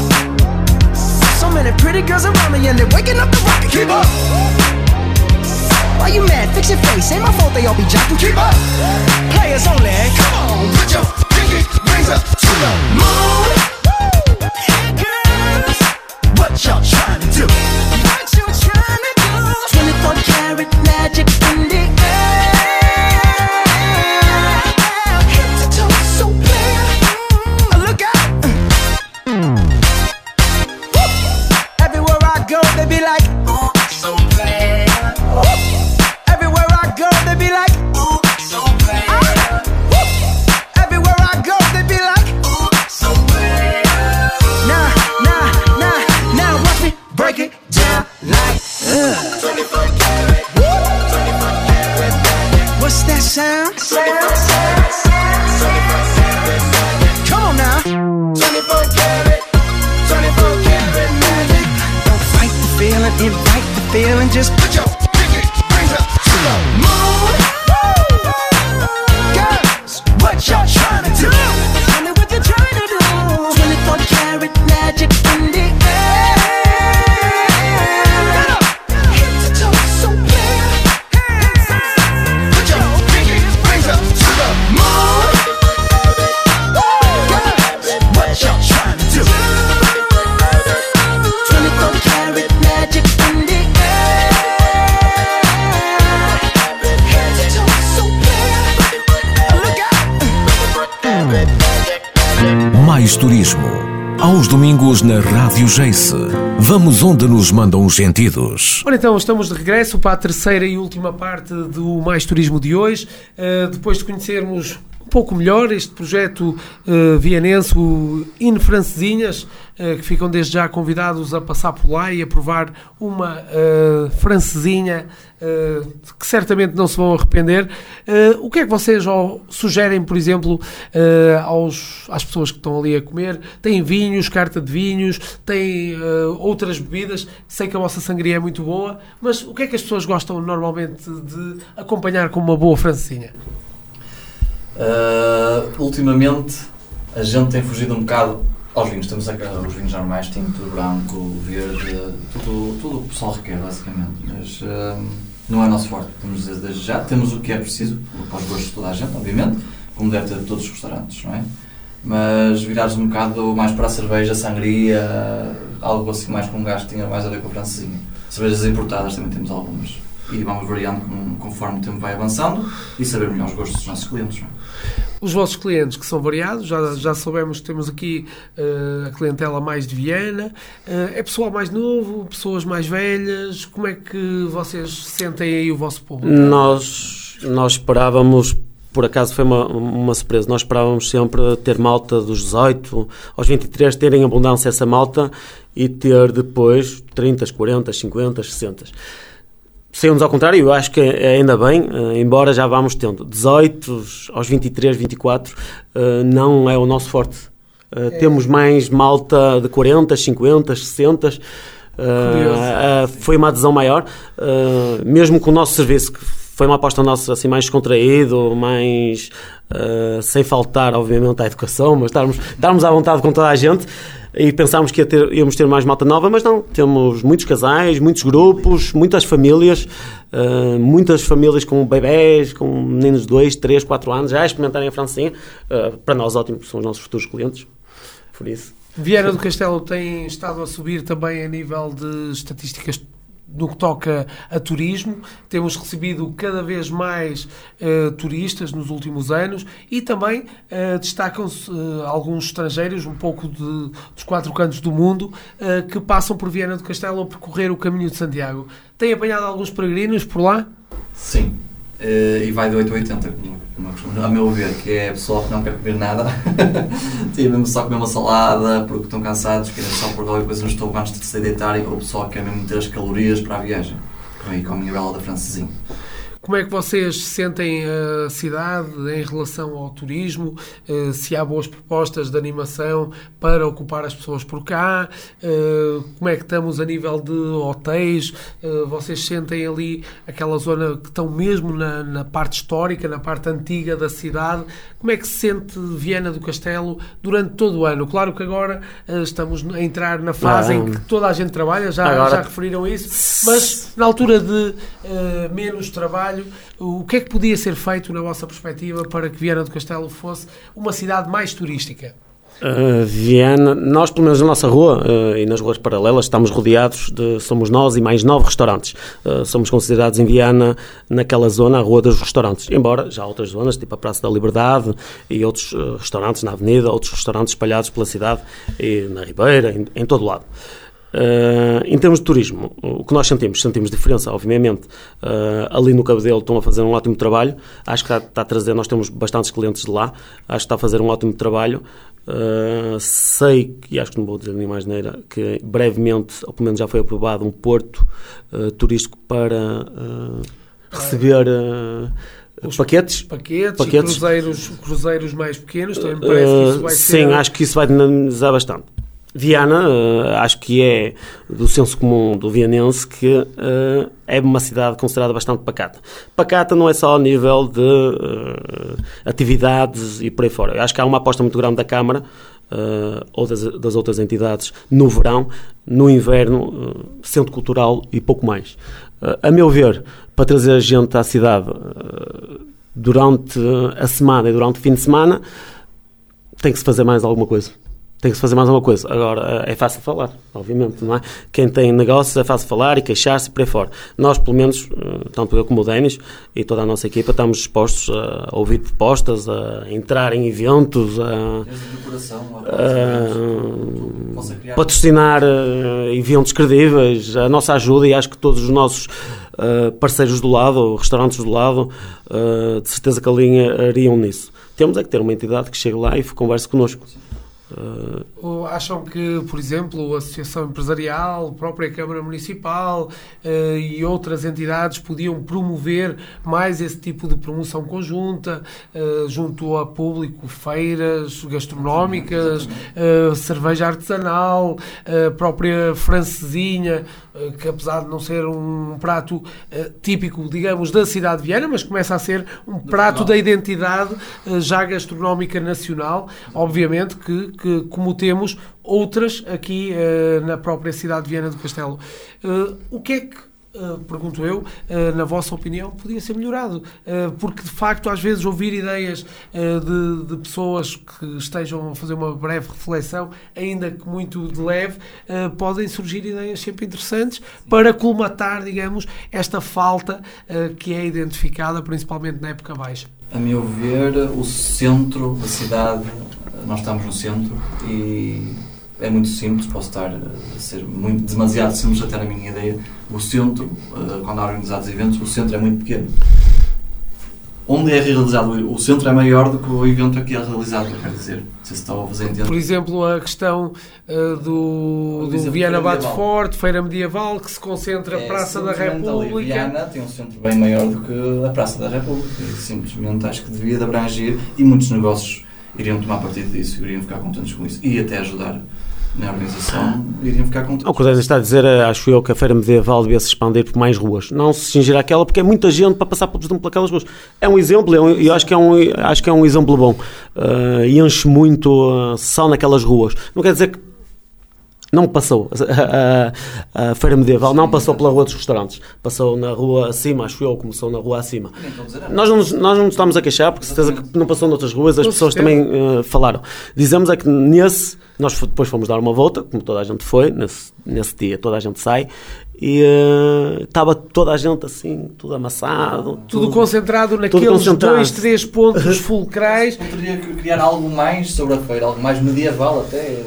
So many pretty girls around me and they're waking up the rocket. Keep up. Why you mad? Fix your face. Ain't my fault they all be jocking. Keep up. Players only. Come on, put your pinky rings up to the moon. Girls, what y'all trying to do? What you trying to do? twenty-four karat magic in the air. Feeling, just put your pinky rings up to the moon. Girls, what y'all trying to do? Tell me what you're trying to do. twenty-four karat magic in the air. Head to toe, so clear. Put your pinky rings up to the moon. Girls, what y'all trying to do? twenty-four karat magic in the air. Mais Turismo. Aos domingos na Rádio Geice. Vamos onde nos mandam os sentidos. Ora então, estamos de regresso para a terceira e última parte do Mais Turismo de hoje. Uh, depois de conhecermos um pouco melhor este projeto uh, vianense, o Hino Francesinhas, uh, que ficam desde já convidados a passar por lá e a provar uma uh, francesinha uh, que certamente não se vão arrepender. Uh, o que é que vocês oh, sugerem, por exemplo, uh, aos, às pessoas que estão ali a comer? Tem vinhos, carta de vinhos, tem uh, outras bebidas. Sei que a vossa sangria é muito boa, mas o que é que as pessoas gostam normalmente de acompanhar com uma boa francesinha? Uh, ultimamente a gente tem fugido um bocado aos vinhos. Temos os vinhos normais, tinto, branco, verde, tudo, tudo o que o pessoal requer basicamente, mas uh, não é nosso forte. Temos desde já, temos o que é preciso para os gostos de toda a gente, obviamente, como deve ter de todos os restaurantes, não é? mas virares um bocado mais para a cerveja, sangria, algo assim mais com um gás que tinha mais a ver com o francesinho. Cervejas importadas também temos algumas. E vamos variando com, conforme o tempo vai avançando e saber melhor os gostos dos nossos clientes. Não é? Os vossos clientes que são variados, já, já soubemos que temos aqui uh, a clientela mais de Viana. Uh, é pessoal mais novo, pessoas mais velhas? Como é que vocês sentem aí o vosso público? Nós, nós esperávamos, por acaso foi uma, uma surpresa, nós esperávamos sempre ter malta dos dezoito aos vinte e três, ter em abundância essa malta e ter depois trinta, quarenta, cinquenta, sessenta. Saiu-nos ao contrário, eu acho que ainda bem, embora já vamos tendo dezoito aos vinte e três, vinte e quatro, não é o nosso forte. É. Temos mais malta de quarenta, cinquenta, sessenta, foi uma adesão maior, mesmo com o nosso serviço, que foi uma aposta nossa assim, mais descontraído, mais sem faltar, obviamente, à educação, mas estarmos, estarmos à vontade com toda a gente. E pensámos que ia ter, íamos ter mais malta nova, mas não. Temos muitos casais, muitos grupos, muitas famílias, uh, muitas famílias com bebés, com meninos de dois, três, quatro anos, já a experimentarem a francesinha. Uh, para nós, ótimo, são os nossos futuros clientes. Por isso. Viana do Castelo tem estado a subir também a nível de estatísticas no que toca a turismo. Temos recebido cada vez mais uh, turistas nos últimos anos e também uh, destacam-se uh, alguns estrangeiros, um pouco de, dos quatro cantos do mundo, uh, que passam por Viana do Castelo a percorrer o caminho de Santiago. Tem apanhado alguns peregrinos por lá? Sim, uh, e vai de oito a oitenta, como, como, a meu ver, que é pessoal que não quer comer nada, tem mesmo só comer uma salada porque estão cansados, querem só pôr qualquer coisa no estômago antes de se deitarem, ou o pessoal que quer mesmo ter as calorias para a viagem, aí com a minha bela da francesinha. Como é que vocês sentem a cidade em relação ao turismo? Se há boas propostas de animação para ocupar as pessoas por cá? Como é que estamos a nível de hotéis? Vocês sentem ali aquela zona que estão mesmo na, na parte histórica, na parte antiga da cidade? Como é que se sente Viana do Castelo durante todo o ano? Claro que agora estamos a entrar na fase ah, em que toda a gente trabalha, já, agora... já referiram isso, mas na altura de uh, menos trabalho, o que é que podia ser feito, na vossa perspectiva, para que Viana do Castelo fosse uma cidade mais turística? Uh, Viana, nós pelo menos na nossa rua uh, e nas ruas paralelas estamos rodeados de, somos nós e mais nove restaurantes. Uh, somos considerados em Viana naquela zona, a Rua dos Restaurantes, embora já há outras zonas, tipo a Praça da Liberdade e outros uh, restaurantes na Avenida, outros restaurantes espalhados pela cidade e na Ribeira, em, em todo o lado. Uh, em termos de turismo, o que nós sentimos, sentimos diferença, obviamente. Uh, ali no Cabedelo estão a fazer um ótimo trabalho, acho que está, está a trazer, nós temos bastantes clientes de lá, acho que está a fazer um ótimo trabalho. Uh, sei, e acho que não vou dizer nem mais neira, que brevemente, ou pelo menos já foi aprovado, um porto uh, turístico para uh, receber... Uh, Os paquetes, paquetes, paquetes. E cruzeiros, cruzeiros mais pequenos, também me parece que isso vai uh, ser... Sim, acho que isso vai dinamizar bastante. Viana, uh, acho que é do senso comum do vianense que uh, é uma cidade considerada bastante pacata. Pacata não é só ao nível de uh, atividades e por aí fora. Eu acho que há uma aposta muito grande da Câmara uh, ou das, das outras entidades no verão, no inverno, uh, centro cultural e pouco mais. Uh, a meu ver, para trazer a gente à cidade uh, durante a semana e durante o fim de semana, tem que se fazer mais alguma coisa. Tem que se fazer mais uma coisa. Agora, é fácil falar, obviamente, não é? Quem tem negócios é fácil falar e queixar-se por aí fora. Nós, pelo menos, tanto eu como o Dénis e toda a nossa equipa, estamos dispostos a ouvir propostas, a entrar em eventos, a, a, a patrocinar eventos credíveis, a nossa ajuda, e acho que todos os nossos uh, parceiros do lado, restaurantes do lado, uh, de certeza que alinhariam nisso. Temos é que ter uma entidade que chegue lá e converse connosco. Uh... Acham que, por exemplo, a Associação Empresarial, a própria Câmara Municipal uh, e outras entidades podiam promover mais esse tipo de promoção conjunta uh, junto a público, feiras gastronómicas, uh, cerveja artesanal, a uh, própria francesinha, uh, que apesar de não ser um prato uh, típico, digamos, da cidade de Viana, mas começa a ser um prato da identidade uh, já gastronómica nacional, obviamente que Que, como temos outras aqui uh, na própria cidade de Viana do Castelo. Uh, o que é que Uh, pergunto eu, uh, na vossa opinião, podia ser melhorado, uh, porque de facto às vezes ouvir ideias uh, de, de pessoas que estejam a fazer uma breve reflexão, ainda que muito de leve, uh, podem surgir ideias sempre interessantes para colmatar, digamos, esta falta uh, que é identificada principalmente na época baixa. A meu ver, o centro da cidade, nós estamos no centro e é muito simples, posso estar a ser muito, demasiado simples até na minha ideia. O centro, quando há organizados eventos, o centro é muito pequeno. Onde é realizado o centro é maior do que o evento aqui é realizado, eu quero dizer. Não sei se estava a fazer entender. Por exemplo, a questão uh, do, do Viana Bate Forte, Feira Medieval, que se concentra é, a Praça da República. Ali, Viana tem um centro bem maior do que a Praça da República. E simplesmente acho que devia de abranger e muitos negócios iriam tomar partido disso, iriam ficar contentes com isso e até ajudar na organização, iriam ficar contentes. O que o Daniel está a dizer, acho eu, que a Feira Medieval devia se expandir por mais ruas, não se cingir àquela, porque é muita gente para passar por aquelas ruas. É um exemplo, eu, eu acho, que é um, acho que é um exemplo bom. Uh, e enche muito uh, só naquelas ruas. Não quer dizer que não passou, a, a, a Feira Medieval não passou pela rua dos restaurantes, passou na rua acima, acho eu, começou na rua acima. Nós não, nós não nos estamos a queixar, porque certeza que não passou noutras ruas, as pessoas também uh, falaram. Dizemos é que nesse, nós depois fomos dar uma volta, como toda a gente foi, nesse, nesse dia toda a gente sai, e uh, estava toda a gente assim, tudo amassado. Tudo, tudo concentrado naqueles concentrado. dois, três pontos fulcrais. Poderia criar algo mais sobre a feira, algo mais medieval até...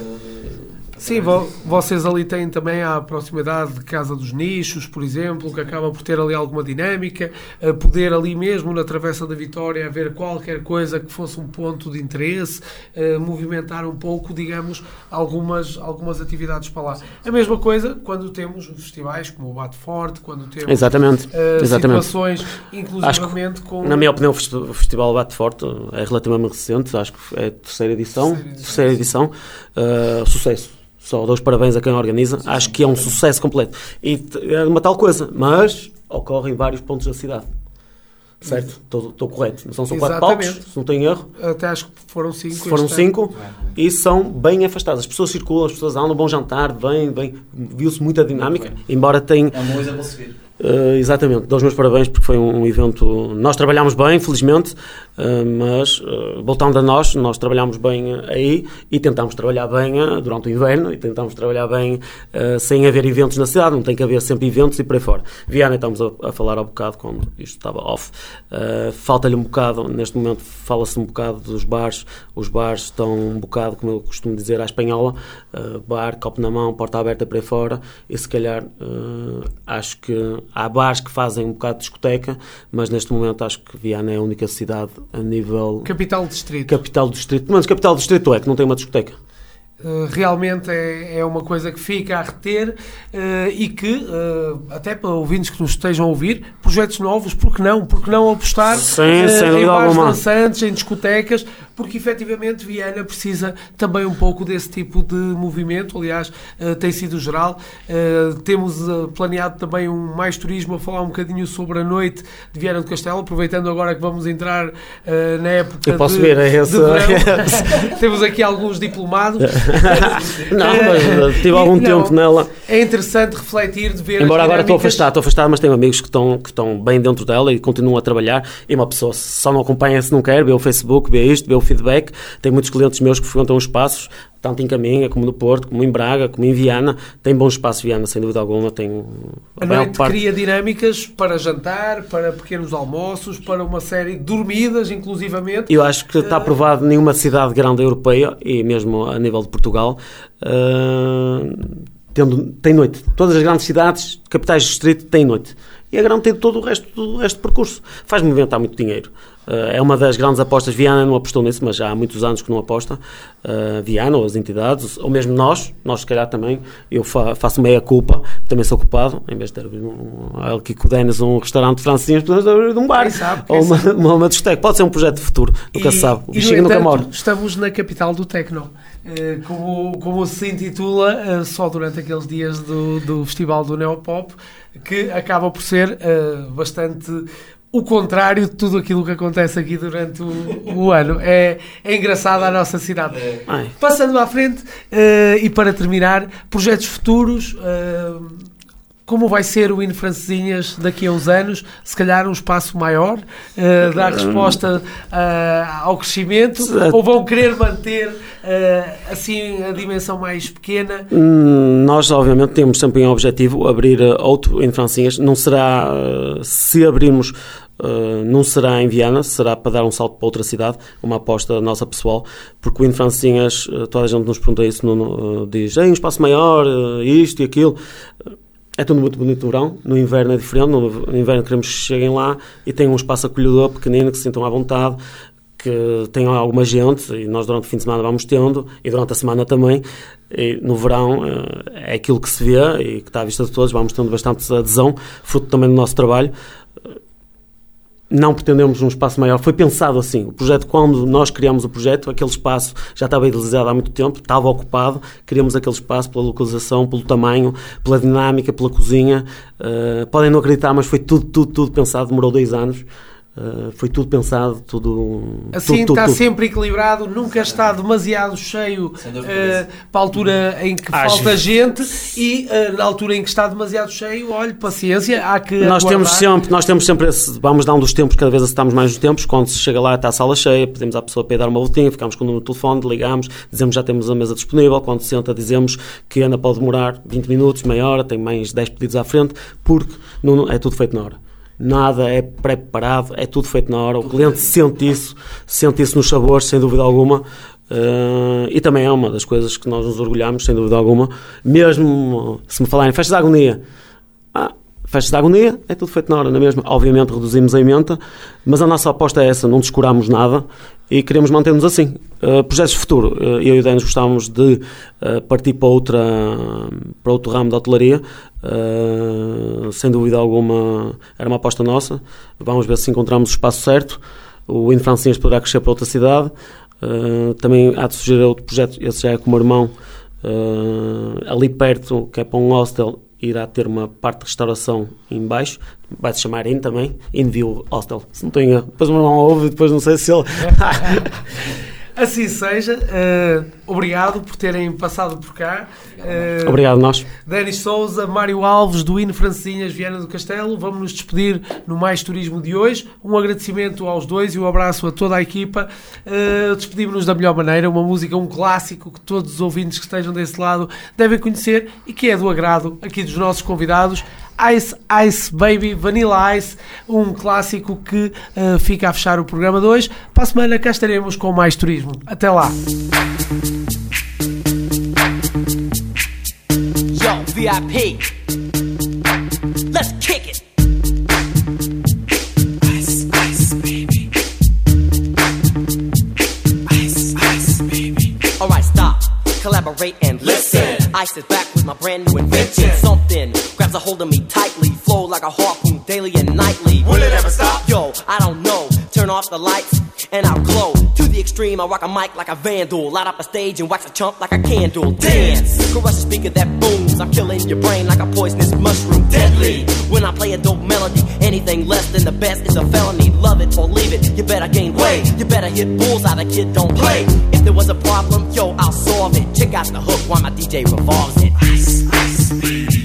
Sim, vo- vocês ali têm também a proximidade de Casa dos Nichos, por exemplo, que acaba por ter ali alguma dinâmica, a poder ali mesmo na Travessa da Vitória haver qualquer coisa que fosse um ponto de interesse, uh, movimentar um pouco, digamos, algumas, algumas atividades para lá. A mesma coisa quando temos os festivais como o Bate Forte, quando temos exatamente. Uh, Exatamente. situações, inclusivamente com... Na minha opinião, o Festival Bate Forte é relativamente recente, acho que é a terceira edição, terceira edição, terceira edição uh, sucesso. Só dou os parabéns a quem organiza. Sim, acho que é um sucesso completo. E é uma tal coisa, mas ocorre em vários pontos da cidade. Certo? Estou correto. Não são só quatro palcos, se não tenho erro. Até acho que foram cinco. Foram cinco e são bem afastados. As pessoas circulam, as pessoas andam, bom jantar, bem, bem. Viu-se muita dinâmica, embora tenha... É um exemplo a seguir. Uh, exatamente, dou os meus parabéns porque foi um, um evento, nós trabalhámos bem, felizmente, uh, mas uh, voltando a nós, nós trabalhámos bem uh, aí e tentámos trabalhar bem uh, durante o inverno e tentámos trabalhar bem uh, sem haver eventos na cidade, não tem que haver sempre eventos e por aí fora. Viana, estamos a, a falar há um bocado quando isto estava off, uh, falta-lhe um bocado, neste momento fala-se um bocado dos bares, os bares estão um bocado, como eu costumo dizer, à espanhola, uh, bar, copo na mão, porta aberta por aí fora e se calhar uh, acho que há bares que fazem um bocado de discoteca, mas neste momento acho que Viana é a única cidade a nível... Capital do distrito. Capital do distrito. Mas capital do distrito é que não tem uma discoteca. Uh, realmente é, é uma coisa que fica a reter uh, e que, uh, até para ouvintes que nos estejam a ouvir, projetos novos, porque não? Porque não apostar Sim, uh, em bares dançantes, em discotecas, porque efetivamente Viana precisa também um pouco desse tipo de movimento, aliás, uh, tem sido geral. Uh, temos uh, planeado também um Mais Turismo a falar um bocadinho sobre a noite de Viana do Castelo, aproveitando agora que vamos entrar uh, na época Eu posso de, ver, é esse, de verão. Temos aqui alguns diplomados. Não, mas tive algum não, tempo nela. É interessante refletir, de ver. Embora agora estou afastado, estou afastado, mas tenho amigos que estão, que estão bem dentro dela e continuam a trabalhar. E uma pessoa só não acompanha se não quer, vê o Facebook, vê isto, vê o feedback. Tem muitos clientes meus que frequentam os espaços, tanto em Caminha, como no Porto, como em Braga, como em Viana. Tem bons espaços Viana, sem dúvida alguma. Tem a noite parte... cria dinâmicas para jantar, para pequenos almoços, para uma série de dormidas, inclusivamente. Eu acho que está provado uh... nenhuma cidade grande europeia, e mesmo a nível de Portugal, uh, tendo, tem noite. Todas as grandes cidades, capitais de distrito, têm noite. E a grande tem todo o resto do resto do percurso. Faz movimentar muito dinheiro. Uh, é uma das grandes apostas. Viana não apostou nisso, mas já há muitos anos que não aposta. Uh, Viana, ou as entidades, ou mesmo nós, nós se calhar também, eu fa- faço meia culpa, também sou culpado, em vez de ter um, aqui com o Denis um restaurante francês, podemos abrir um bar, sabe, ou uma, uma, uma discoteca. Pode ser um projeto de futuro, nunca se sabe. O bichinho nunca morre. Estamos na capital do Tecno. Uh, como, como se intitula, uh, só durante aqueles dias do, do Festival do Neopop, que acaba por ser uh, bastante o contrário de tudo aquilo que acontece aqui durante o, o ano. É, é engraçado a nossa cidade. Ai. Passando à frente, uh, e para terminar, projetos futuros, uh, como vai ser o Infrancesinhas daqui a uns anos, se calhar um espaço maior, uh, dar resposta uh, ao crescimento, ou vão querer manter uh, assim a dimensão mais pequena? Hum, nós obviamente temos sempre em objetivo abrir uh, outro Infrancesinhas, não será, uh, se abrirmos Uh, não será em Viana, será para dar um salto para outra cidade, uma aposta nossa pessoal, porque o Infrancesinhas, uh, toda a gente nos pergunta isso, no, no, uh, diz, um espaço maior, uh, isto e aquilo, uh, é tudo muito bonito no verão, no inverno é diferente, no, no inverno queremos que cheguem lá e tenham um espaço acolhedor, pequenino, que se sintam à vontade, que tenham alguma gente, e nós durante o fim de semana vamos tendo, e durante a semana também, e no verão uh, é aquilo que se vê e que está à vista de todos, vamos tendo bastante adesão, fruto também do nosso trabalho. Não pretendemos um espaço maior, foi pensado assim, o projeto, quando nós criamos o projeto, aquele espaço já estava idealizado há muito tempo, estava ocupado, queríamos aquele espaço pela localização, pelo tamanho, pela dinâmica, pela cozinha, uh, podem não acreditar, mas foi tudo, tudo, tudo pensado, demorou dois anos. Uh, foi tudo pensado, tudo... Assim tudo, está tudo, sempre equilibrado, nunca está demasiado cheio uh, para a altura em que Acho. falta gente e uh, na altura em que está demasiado cheio, olhe, paciência, há que nós aguardar. temos sempre, nós temos sempre esse, vamos dar um dos tempos, cada vez estamos mais nos tempos, quando se chega lá está a sala cheia, pedimos à pessoa para ir dar uma voltinha, ficamos com o número de telefone, ligamos, dizemos já temos a mesa disponível, quando se senta dizemos que ainda pode demorar vinte minutos, meia hora, tem mais dez pedidos à frente, porque não, é tudo feito na hora. Nada é pré-preparado, é tudo feito na hora. O cliente sente isso, sente isso nos sabores, sem dúvida alguma. Uh, e também é uma das coisas que nós nos orgulhamos, sem dúvida alguma. Mesmo se me falarem festas de agonia, ah, festas de agonia, é tudo feito na hora, não é mesmo? Obviamente reduzimos a emenda, mas a nossa aposta é essa, não descuramos nada e queremos manter-nos assim. Uh, projetos de futuro, uh, eu e o Denis gostávamos de uh, partir para, outra, para outro ramo da hotelaria. Uh, sem dúvida alguma era uma aposta nossa, vamos ver se encontramos o espaço certo. O Infrancesinhas poderá crescer para outra cidade, uh, também há de surgir outro projeto, esse já é com o meu irmão, uh, ali perto, que é para um hostel, irá ter uma parte de restauração em baixo, vai-se chamar In também, In View Hostel, se não estou em erro, depois o meu irmão ouve e depois não sei se ele... Assim seja, uh, obrigado por terem passado por cá. Uh, obrigado nós. Denis Souza, Mário Alves, do Infrancesinhas, Viana do Castelo. Vamos nos despedir no Mais Turismo de hoje. Um agradecimento aos dois e um abraço a toda a equipa. Uh, despedimos-nos da melhor maneira. Uma música, um clássico que todos os ouvintes que estejam desse lado devem conhecer e que é do agrado aqui dos nossos convidados. Ice Ice Baby, Vanilla Ice, um clássico que uh, fica a fechar o programa de hoje. Para a semana cá estaremos com mais turismo. Até lá. Yo, V I P, let's kick it. Ice, ice, baby. Ice, ice, baby. Alright, stop, collaborate and listen. Ice is back with my brand new invention. Something grabs a hold of me tightly, flow like a harpoon daily and nightly. Will it ever stop? Yo, I don't know. Turn off the lights and I'll glow. To the extreme, I rock a mic like a vandal. Light up a stage and wax a chump like a candle. Dance, crush a speaker that booms. I'm killing your brain like a poisonous mushroom. Deadly, when I play a dope melody. Anything less than the best is a felony. Love it or leave it, you better gain weight. You better hit bullseye, the kid don't play. If there was a problem, yo, I'll solve it. Check out the hook while my D J revolves it. Ice, ice, baby.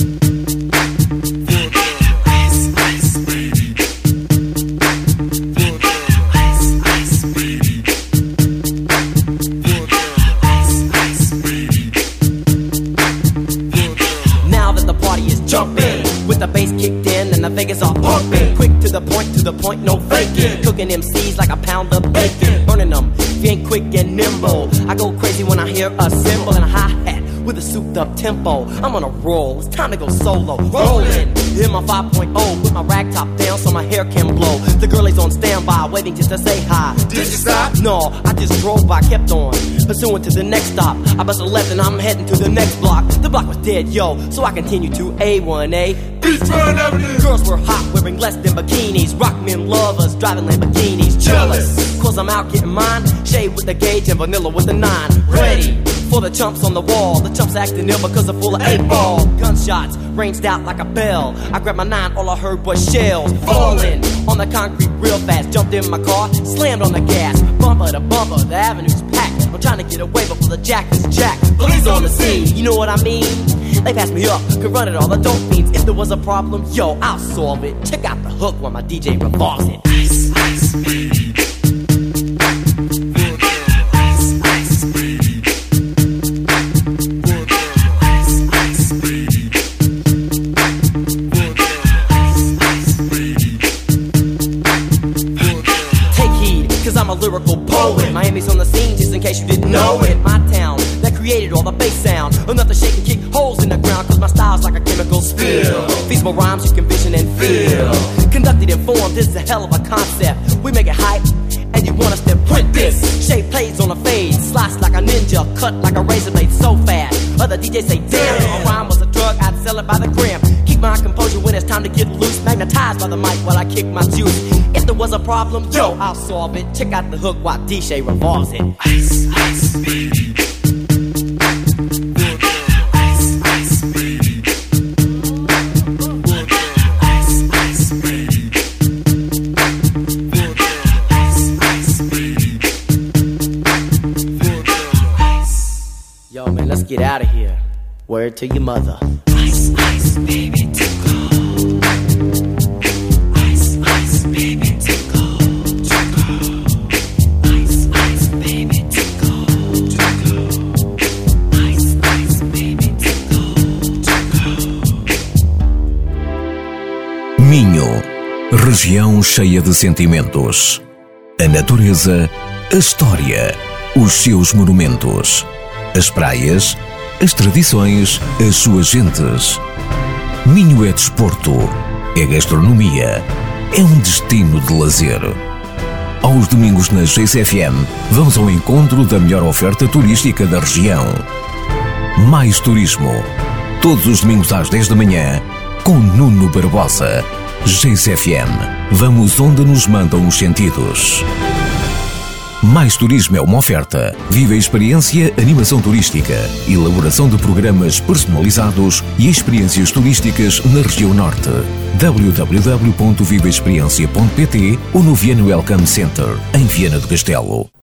The bass kicked in and the Vegas all pumping. Quick to the point, to the point, no faking. Cooking M Cs like a pound of bacon. Burning them, if you ain't quick and nimble. I go crazy when I hear a cymbal and a hi-hat with a souped up tempo. I'm on a roll, it's time to go solo. Rolling, hit my five point oh, put my rag top down so my hair can blow. The girlie's on standby, waiting just to say hi. Did you stop? No, I just drove by, kept on, pursuing to the next stop. I bust a left and I'm heading to the next block. The block was dead, yo, so I continue to A one A. Beachfront Avenue. Girls were hot, wearing less than bikinis. Rock men lovers, driving Lamborghinis. Jealous, cause I'm out getting mine. Shade with the gauge and vanilla with the nine. Ready for the chumps on the wall. The chumps acting ill because they're full of eight ball. Gunshots ranged out like a bell. I grabbed my nine, all I heard was shells falling on the concrete real fast. Jumped in my car, slammed on the gas. Bumper to bumper, the avenue's packed. I'm trying to get away before the jack is jacked. Police on the scene, you know what I mean? They pass me up, could run it all. The dope fiends, if there was a problem, yo, I'll solve it. Check out the hook while my D J revolves it. Ice, ice, baby. Ice, ice, baby. Ice, ice, baby. Ice, ice, baby. Take heed, cause I'm a lyrical poet. Miami's on the scene, just in case you didn't know it. My town, that created all the bass sound. Enough to shake and kick holes in the ground, cause my style's like a chemical spill. Feasible rhymes you can vision and feel. Conducted in form, this is a hell of a concept. We make it hype, and you want us to print this. Shape plays on a fade, slice like a ninja, cut like a razor blade so fast. Other D Js say, damn, if a rhyme was a drug, I'd sell it by the gram. Keep my composure when it's time to get loose. Magnetized by the mic while I kick my juice. If there was a problem, yo, I'll solve it. Check out the hook while D J revolves it. Ice, ice, baby. Ice, ice, baby. Ice, ice, baby. Ice, ice, baby. Yo, man, let's get out of here. Word to your mother. Ice, ice, baby, to go. Ice, ice, baby, to go. To go. Ice, ice, baby, to go. To go. Ice, ice, baby, to go. To go. Minho, região cheia de sentimentos. A natureza, a história, os seus monumentos. As praias, as tradições, as suas gentes. Minho é desporto, é gastronomia, é um destino de lazer. Aos domingos na G C F M, vamos ao encontro da melhor oferta turística da região. Mais turismo. Todos os domingos às dez da manhã, com Nuno Barbosa. G C F M. Vamos onde nos mandam os sentidos. Mais Turismo é uma oferta. Viva a experiência, animação turística, elaboração de programas personalizados e experiências turísticas na região norte. w w w ponto viva experiência ponto p t ou no Viana Welcome Center, em Viana do Castelo.